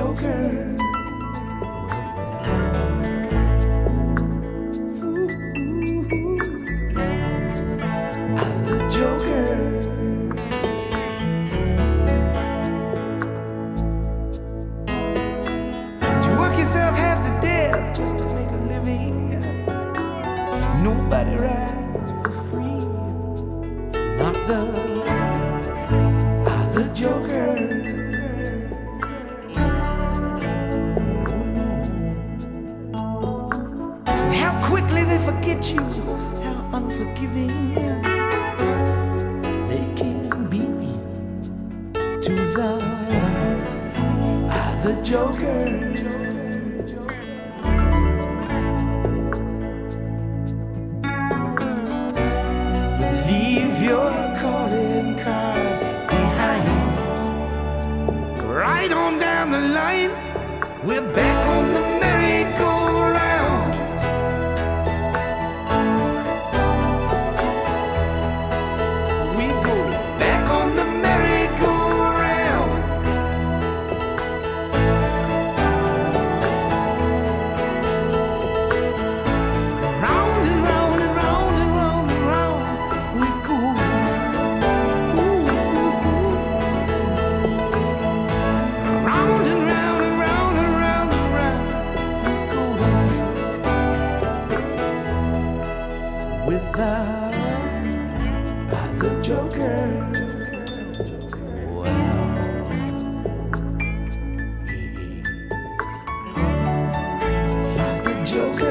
Joker. Ooh, I'm the Joker. You work yourself half to death just to make a living. Nobody rides for free. Not the Joker. And how quickly they forget you, how unforgiving they can be to the Joker. Leave your calling cards behind. Right on down the line, we're back on the merry-go-round. We go back on the merry-go-round. Round and round and round and round and round we go. Round and round and round and round and round we go. With the Joker. Well, the Joker.